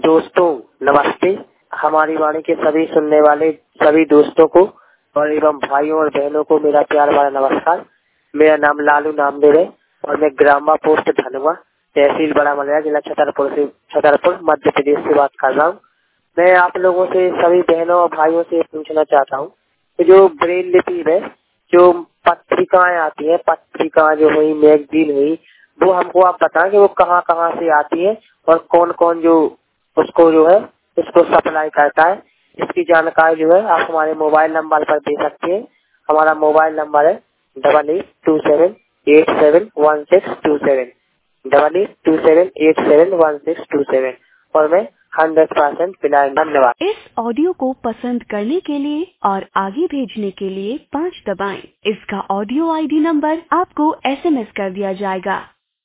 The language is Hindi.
दोस्तों नमस्ते। हमारी वाणी के सभी सुनने वाले सभी दोस्तों को और एवं भाइयों और बहनों को मेरा प्यार भरा नमस्कार। मेरा नाम लालू नामदेव है और मैं ग्रामा पोस्ट धनुआ, तहसील बड़ा मलया, जिला छतरपुर मध्य प्रदेश से बात कर रहा हूँ। मैं आप लोगों से सभी बहनों और भाइयों से पूछना चाहता हूँ कि जो ब्रेल लिपि है, जो पत्रिकाएं आती है, पत्रिका जो हुई, मैगजीन हुई, वो हमको आप बताएं कि वो कहाँ कहाँ से आती है और कौन कौन जो उसको जो है इसको सप्लाई करता है। इसकी जानकारी जो है आप हमारे मोबाइल नंबर पर दे सकते हैं। हमारा मोबाइल नंबर है 8827871627, 8827871627 और मैं 100% पिलाएंगे। धन्यवाद। इस ऑडियो को पसंद करने के लिए और आगे भेजने के लिए 5 दबाएं। इसका ऑडियो ID नंबर आपको SMS कर दिया जाएगा।